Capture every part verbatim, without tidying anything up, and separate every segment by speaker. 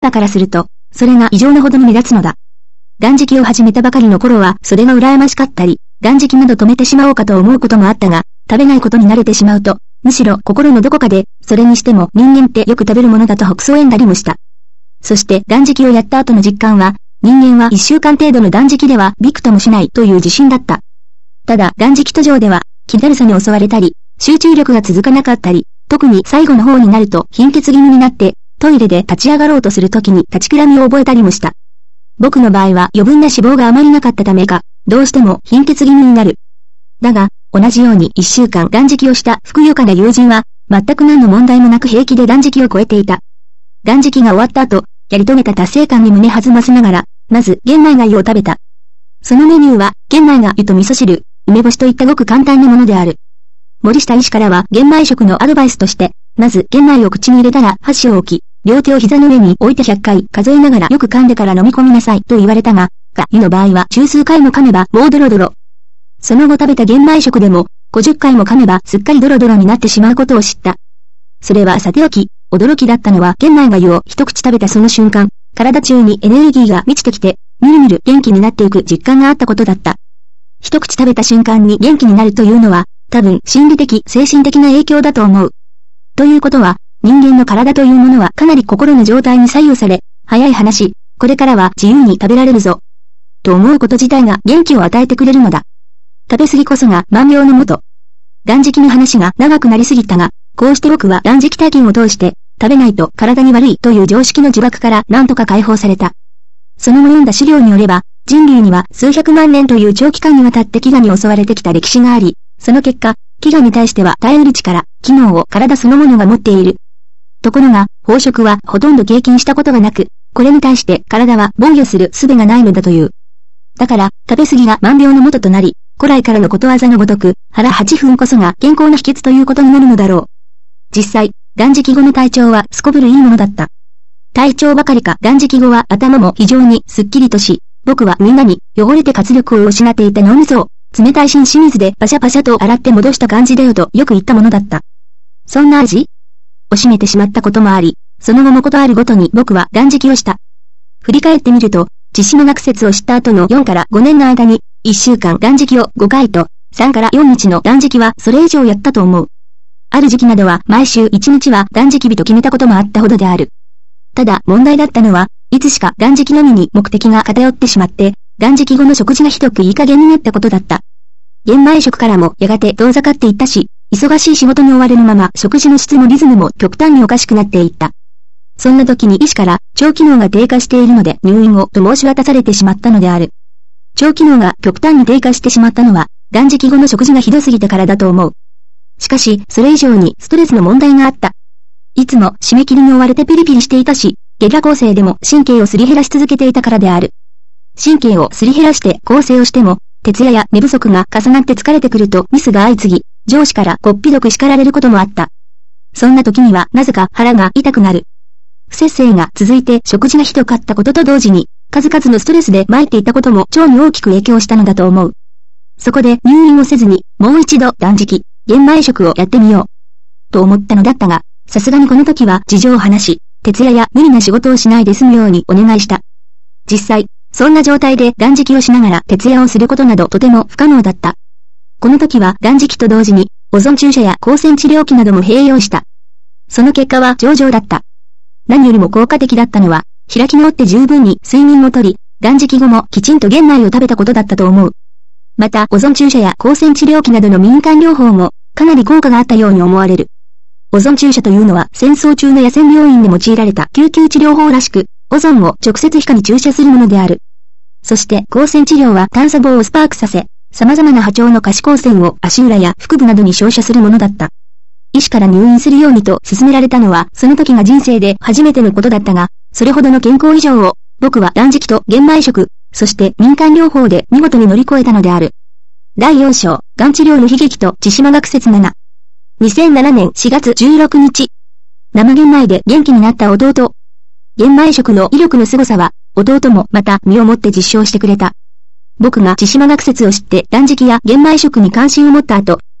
Speaker 1: だからすると、それが異常なほどに目立つのだ。断食を始めたばかりの頃はそれが羨ましかったり、断食など止めてしまおうかと思うこともあったが、食べないことに慣れてしまうと、むしろ心のどこかで、それにしても人間ってよく食べるものだと北総縁だりもした。そして断食をやった後の実感は、人間はいっしゅうかん程度の断食ではびくともしないという自信だった。ただ断食途上では、気だるさに襲われたり、集中力が続かなかったり、特に最後の方になると貧血気味になって、トイレで立ち上がろうとするときに立ちくらみを覚えたりもした。僕の場合は余分な脂肪があまりなかったためか、どうしても貧血気味になる。だが、同じようにいっしゅうかん断食をしたふくよかな友人は、全く何の問題もなく平気で断食を超えていた。断食が終わった後、やり遂げた達成感に胸弾ませながら、まず玄米粥を食べた。そのメニューは、玄米粥と味噌汁、梅干しといったごく簡単なものである。森下医師からは玄米食のアドバイスとして、まず玄米を口に入れたら箸を置き、両手を膝の上に置いてひゃっかい数えながらよく噛んでから飲み込みなさいと言われたが、が湯の場合は十数回も噛めばもうドロドロ。その後食べた玄米食でも、ごじゅっかいも噛めばすっかりドロドロになってしまうことを知った。それはさておき、驚きだったのは玄米粥を一口食べたその瞬間、体中にエネルギーが満ちてきて、みるみる元気になっていく実感があったことだった。一口食べた瞬間に元気になるというのは、多分心理的、精神的な影響だと思う。ということは、人間の体というものはかなり心の状態に左右され、早い話、これからは自由に食べられるぞ。と思うこと自体が元気を与えてくれるのだ。食べ過ぎこそが万病のもと。断食の話が長くなりすぎたが、こうして僕は断食体験を通して、食べないと体に悪いという常識の呪縛から何とか解放された。その後読んだ資料によれば、人類には数百万年という長期間にわたって飢餓に襲われてきた歴史があり、その結果、飢餓に対しては耐えうる力、機能を体そのものが持っている。ところが、飽食はほとんど経験したことがなく、これに対して体は防御する術がないのだという。だから、食べ過ぎが万病の元となり、古来からのことわざのごとく、腹はちふんこそが健康の秘訣ということになるのだろう。実際、断食後の体調はすこぶるいいものだった。体調ばかりか断食後は頭も非常にすっきりとし、僕はみんなに汚れて活力を失っていた脳みそを、冷たい新清水でパシャパシャと洗って戻した感じだよとよく言ったものだった。そんな味を占めてしまったこともあり、その後もことあるごとに僕は断食をした。振り返ってみると、千島学説を知った後のよんからごねんの間に、いっしゅうかん断食をごかいと、さんからよっかの断食はそれ以上やったと思う。ある時期などは毎週いちにちは断食日と決めたこともあったほどである。ただ問題だったのは、いつしか断食のみに目的が偏ってしまって、断食後の食事がひどくいい加減になったことだった。玄米食からもやがて遠ざかっていったし、忙しい仕事に追われるまま食事の質もリズムも極端におかしくなっていった。そんな時に医師から腸機能が低下しているので入院をと申し渡されてしまったのである。腸機能が極端に低下してしまったのは断食後の食事がひどすぎたからだと思う。しかし、それ以上にストレスの問題があった。いつも締め切りに追われてピリピリしていたし、ゲリラ構成でも神経をすり減らし続けていたからである。神経をすり減らして構成をしても、徹夜や寝不足が重なって疲れてくるとミスが相次ぎ、上司からこっぴどく叱られることもあった。そんな時にはなぜか腹が痛くなる。不摂生が続いて食事がひどかったことと同時に、数々のストレスで参っていたことも腸に大きく影響したのだと思う。そこで入院をせずに、もう一度断食、玄米食をやってみよう。と思ったのだったが、さすがにこの時は事情を話し、徹夜や無理な仕事をしないで済むようにお願いした。実際、そんな状態で断食をしながら徹夜をすることなどとても不可能だった。この時は断食と同時に、オゾン注射や光線治療器なども併用した。その結果は上々だった。何よりも効果的だったのは、開き直って十分に睡眠をとり、断食後もきちんと玄米を食べたことだったと思う。また、オゾン注射や光線治療器などの民間療法も、かなり効果があったように思われる。オゾン注射というのは戦争中の野戦病院で用いられた救急治療法らしく、オゾンを直接皮下に注射するものである。そして光線治療は探査棒をスパークさせ、様々な波長の可視光線を足裏や腹部などに照射するものだった。医師から入院するようにと勧められたのはその時が人生で初めてのことだったが、それほどの健康異常を僕は断食と玄米食、そして民間療法で見事に乗り越えたのである。だいよん章、がん治療の悲劇と千島学説なな。にせんななねんしがつじゅうろくにち。生玄米で元気になった弟。玄米食の威力の凄さは、弟もまた身をもって実証してくれた。僕が千島学説を知って断食や玄米食に関心を持った後、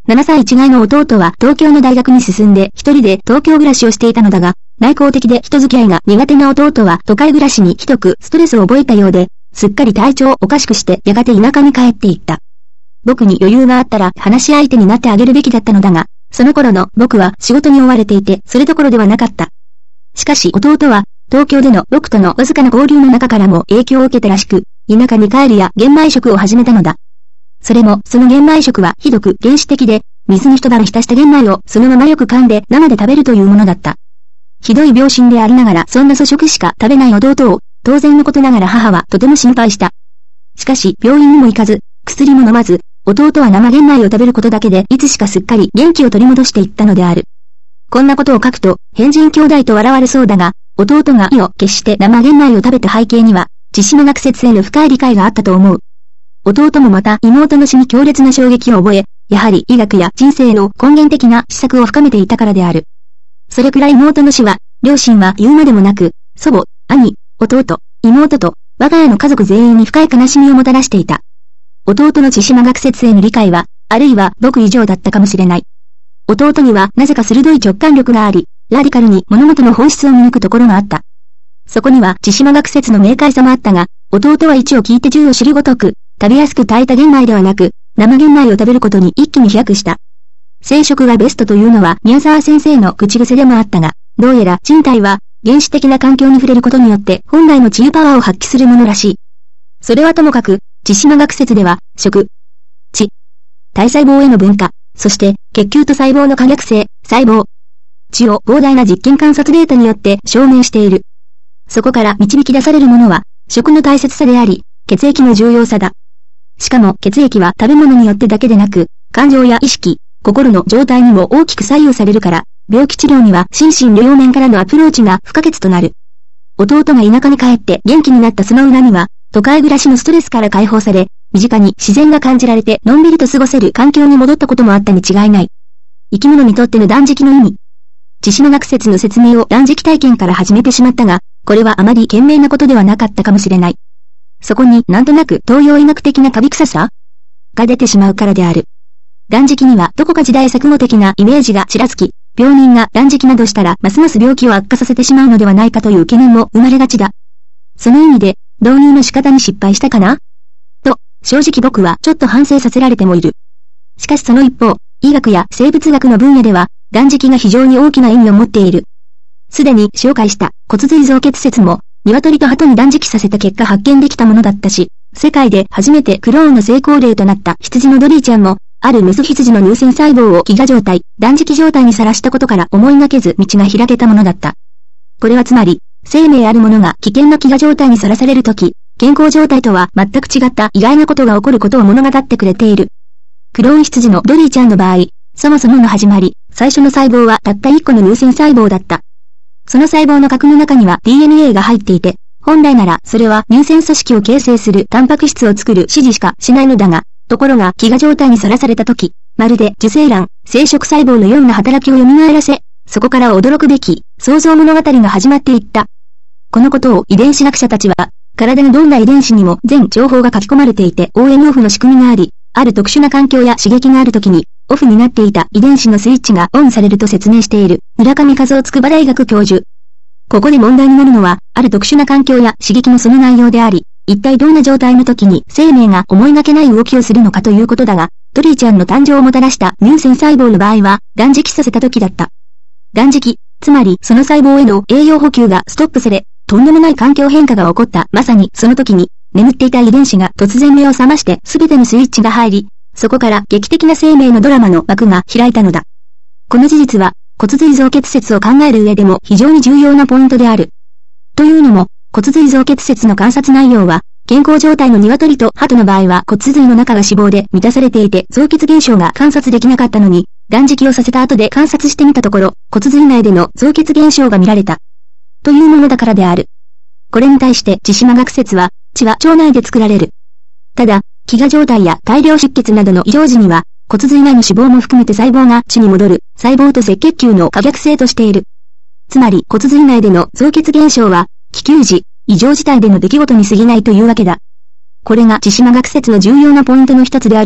Speaker 1: ななさい違いの弟は東京の大学に進んで一人で東京暮らしをしていたのだが、内向的で人付き合いが苦手な弟は都会暮らしにひどくストレスを覚えたようで、すっかり体調をおかしくしてやがて田舎に帰っていった。僕に余裕があったら話し相手になってあげるべきだったのだが、その頃の僕は仕事に追われていてそれどころではなかった。しかし弟は東京での僕とのわずかな交流の中からも影響を受けたらしく、田舎に帰るや玄米食を始めたのだ。それもその玄米食はひどく原始的で、水に一晩浸した玄米をそのままよく噛んで生で食べるというものだった。ひどい病身でありながらそんな粗食しか食べない弟を、当然のことながら母はとても心配した。しかし病院にも行かず、薬も飲まず、弟は生玄米を食べることだけでいつしかすっかり元気を取り戻していったのである。こんなことを書くと、変人兄弟と笑われそうだが、弟が意を決して生玄米を食べた背景には、千島学説への深い理解があったと思う。弟もまた妹の死に強烈な衝撃を覚え、やはり医学や人生の根源的な施策を深めていたからである。それくらい妹の死は、両親は言うまでもなく、祖母、兄、弟、妹と、我が家の家族全員に深い悲しみをもたらしていた。弟の千島学説への理解は、あるいは僕以上だったかもしれない。弟にはなぜか鋭い直感力があり、ラディカルに物事の本質を見抜くところがあった。そこには千島学説の明快さもあったが、弟は一を聞いて十を知るごとく、食べやすく炊いた玄米ではなく、生玄米を食べることに一気に飛躍した。生食がベストというのは宮沢先生の口癖でもあったが、どうやら人体は原始的な環境に触れることによって本来の治癒パワーを発揮するものらしい。それはともかく、千島学説では、食、知、体細胞への分化、そして血球と細胞の可逆性、細胞、知を膨大な実験観察データによって証明している。そこから導き出されるものは、食の大切さであり、血液の重要さだ。しかも血液は食べ物によってだけでなく、感情や意識、心の状態にも大きく左右されるから、病気治療には心身両面からのアプローチが不可欠となる。弟が田舎に帰って元気になったその裏には、都会暮らしのストレスから解放され、身近に自然が感じられてのんびりと過ごせる環境に戻ったこともあったに違いない。生き物にとっての断食の意味。千島学説の説明を断食体験から始めてしまったが、これはあまり賢明なことではなかったかもしれない。そこになんとなく東洋医学的なカビ臭さが出てしまうからである。断食にはどこか時代錯誤的なイメージがちらつき、病人が断食などしたらますます病気を悪化させてしまうのではないかという懸念も生まれがちだ。その意味で、導入の仕方に失敗したかなと、正直僕はちょっと反省させられてもいる。しかしその一方、医学や生物学の分野では、断食が非常に大きな意味を持っている。すでに紹介した骨髄造血説も、鶏と鳩に断食させた結果発見できたものだったし、世界で初めてクローンの成功例となった羊のドリーちゃんも、あるメス羊の乳腺細胞を飢餓状態、断食状態にさらしたことから思いがけず道が開けたものだった。これはつまり、生命あるものが危険な飢餓状態にさらされるとき、健康状態とは全く違った意外なことが起こることを物語ってくれている。クローン羊のドリーちゃんの場合、そもそもの始まり、最初の細胞はたった一個の乳腺細胞だった。その細胞の核の中には ディーエヌエー が入っていて、本来ならそれは乳腺組織を形成するタンパク質を作る指示しかしないのだが、ところが飢餓状態にさらされたとき、まるで受精卵、生殖細胞のような働きを蘇らせ、そこから驚くべき創造物語が始まっていった。このことを遺伝子学者たちは、体のどんな遺伝子にも全情報が書き込まれていてオンオフの仕組みがあり、ある特殊な環境や刺激があるときに、オフになっていた遺伝子のスイッチがオンされると説明している、村上和夫筑波大学教授。ここで問題になるのは、ある特殊な環境や刺激のその内容であり、一体どんな状態の時に生命が思いがけない動きをするのかということだが、ドリーちゃんの誕生をもたらした乳腺細胞の場合は、断食させた時だった。断食、つまりその細胞への栄養補給がストップされ、とんでもない環境変化が起こったまさにその時に、眠っていた遺伝子が突然目を覚まして全てのスイッチが入り、そこから劇的な生命のドラマの幕が開いたのだ。この事実は、骨髄造血説を考える上でも非常に重要なポイントである。というのも、骨髄造血説の観察内容は、健康状態の鶏と鳩の場合は骨髄の中が脂肪で満たされていて造血現象が観察できなかったのに、断食をさせた後で観察してみたところ、骨髄内での造血現象が見られた。というものだからである。これに対して千島学説は、血は腸内で作られる。ただ、飢餓状態や大量出血などの異常時には、骨髄内の脂肪も含めて細胞が血に戻る、細胞と赤血球の可逆性としている。つまり骨髄内での造血現象は、気球時、異常事態での出来事に過ぎないというわけだ。これが千島学説の重要なポイントの一つであるが、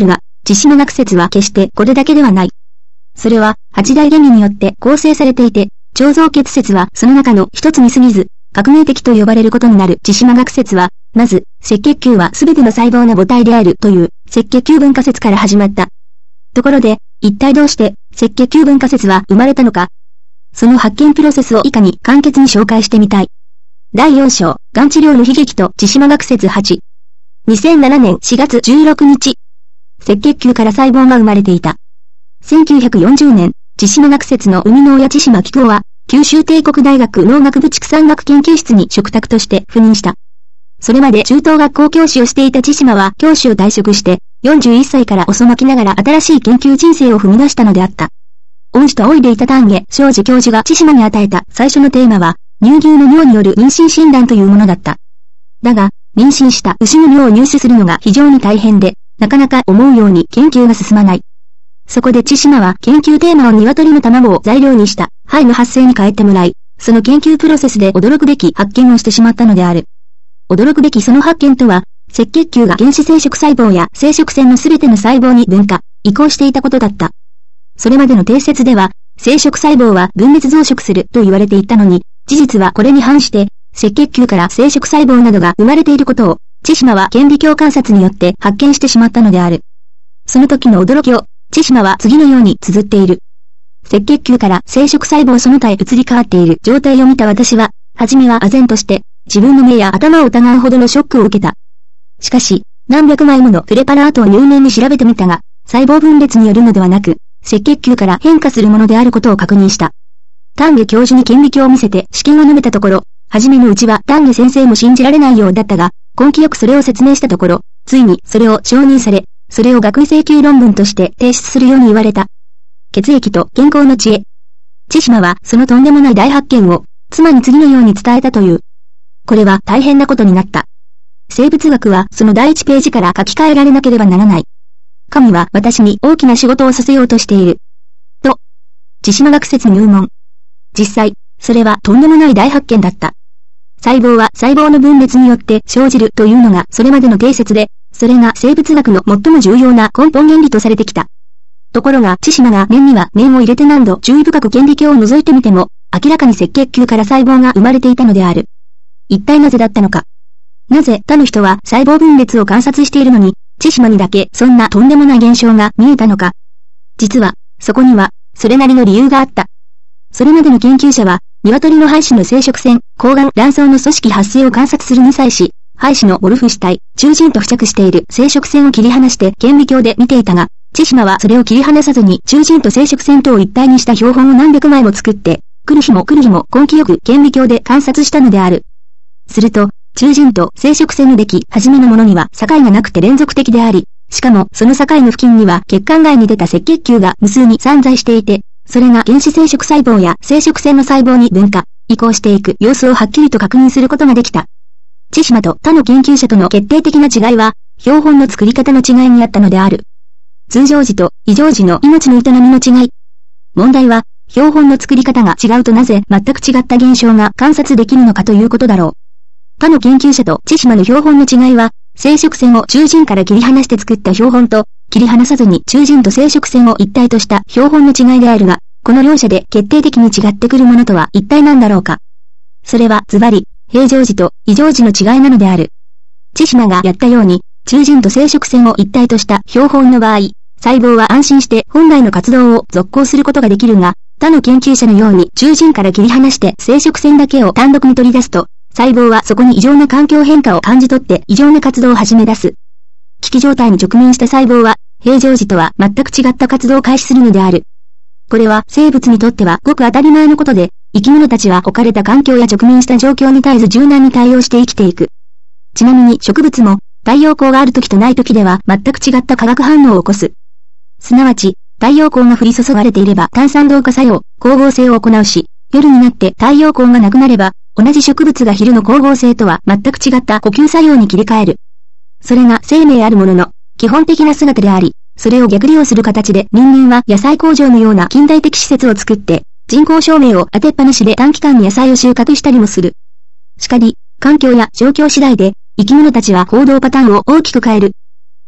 Speaker 1: 千島学説は決してこれだけではない。それは、八大原理によって構成されていて、彫像結説はその中の一つに過ぎず、革命的と呼ばれることになる千島学説は、まず、赤血球はすべての細胞の母体であるという赤血球分化説から始まった。ところで、一体どうして赤血球分化説は生まれたのか。その発見プロセスを以下に簡潔に紹介してみたい。だいよん章、がん治療の悲劇と千島学説はち。にせんななねんしがつじゅうろくにち。赤血球から細胞が生まれていた。せんきゅうひゃくよんじゅうねん、千島学説の生みの親千島紀行は、九州帝国大学農学部畜産学研究室に嘱託として赴任した。それまで中等学校教師をしていた千島は教師を退職して、よんじゅういっさいから遅まきながら新しい研究人生を踏み出したのであった。恩師と仰いでいた丹下昌司教授が千島に与えた最初のテーマは、乳牛の尿による妊娠診断というものだった。だが、妊娠した牛の尿を入手するのが非常に大変で、なかなか思うように研究が進まない。そこで千島は研究テーマを鶏の卵を材料にした胚の発生に変えてもらい、その研究プロセスで驚くべき発見をしてしまったのである。驚くべきその発見とは、赤血球が原始生殖細胞や生殖腺のすべての細胞に分化、移行していたことだった。それまでの定説では、生殖細胞は分裂増殖すると言われていたのに、事実はこれに反して、赤血球から生殖細胞などが生まれていることを、千島は顕微鏡観察によって発見してしまったのである。その時の驚きを、千島は次のように綴っている。赤血球から生殖細胞その他へ移り変わっている状態を見た私は、はじめは唖然として、自分の目や頭を疑うほどのショックを受けた。しかし、何百枚ものプレパラートを入念に調べてみたが、細胞分裂によるのではなく、赤血球から変化するものであることを確認した。丹下教授に顕微鏡を見せて試験を述べたところ、はじめのうちは丹下先生も信じられないようだったが、根気よくそれを説明したところ、ついにそれを承認され、それを学位請求論文として提出するように言われた。血液と健康の知恵。千島はそのとんでもない大発見を、妻に次のように伝えたという。これは大変なことになった。生物学はその第一ページから書き換えられなければならない。神は私に大きな仕事をさせようとしている。と、千島学説入門。実際、それはとんでもない大発見だった。細胞は細胞の分裂によって生じるというのがそれまでの定説で、それが生物学の最も重要な根本原理とされてきた。ところが千島が念には念を入れて何度注意深く顕微鏡を覗いてみても、明らかに赤血球から細胞が生まれていたのである。一体なぜだったのか。なぜ他の人は細胞分裂を観察しているのに、千島にだけそんなとんでもない現象が見えたのか。実は、そこには、それなりの理由があった。それまでの研究者は、鶏の胚子の生殖腺、睾丸、卵巣の組織発生を観察するに際し、胚子のウォルフ主体、中心と付着している生殖腺を切り離して顕微鏡で見ていたが、千島はそれを切り離さずに中心と生殖腺とを一体にした標本を何百枚も作って、来る日も来る日も根気よく顕微鏡で観察したのである。すると、中心と生殖腺の出来、初めのものには境がなくて連続的であり、しかもその境の付近には血管外に出た赤血球が無数に散在していて、それが原始生殖細胞や生殖腺の細胞に分化、移行していく様子をはっきりと確認することができた。千島と他の研究者との決定的な違いは、標本の作り方の違いにあったのである。通常時と異常時の命の営みの違い。問題は、標本の作り方が違うとなぜ全く違った現象が観察できるのかということだろう。他の研究者と千島の標本の違いは、生殖腺を中心から切り離して作った標本と、切り離さずに中心と生殖腺を一体とした標本の違いであるが、この両者で決定的に違ってくるものとは一体何だろうか。それはズバリ、平常時と異常時の違いなのである。千島がやったように、中心と生殖腺を一体とした標本の場合、細胞は安心して本来の活動を続行することができるが、他の研究者のように中心から切り離して生殖腺だけを単独に取り出すと、細胞はそこに異常な環境変化を感じ取って異常な活動を始め出す。危機状態に直面した細胞は、平常時とは全く違った活動を開始するのである。これは生物にとってはごく当たり前のことで、生き物たちは置かれた環境や直面した状況に絶えず柔軟に対応して生きていく。ちなみに植物も、太陽光がある時とない時では全く違った化学反応を起こす。すなわち、太陽光が降り注がれていれば単酸同化作用、光合成を行うし、夜になって太陽光がなくなれば、同じ植物が昼の光合成とは全く違った呼吸作用に切り替える。それが生命あるものの、基本的な姿であり、それを逆利用する形で人間は野菜工場のような近代的施設を作って、人工照明を当てっぱなしで短期間に野菜を収穫したりもする。しかり、環境や状況次第で、生き物たちは行動パターンを大きく変える。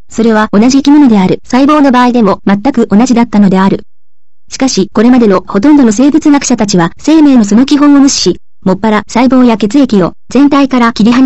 Speaker 1: それは同じ生き物である細胞の場合でも全く同じだったのである。しかし、これまでのほとんどの生物学者たちは生命のその基本を無視し、もっぱら細胞や血液を全体から切り離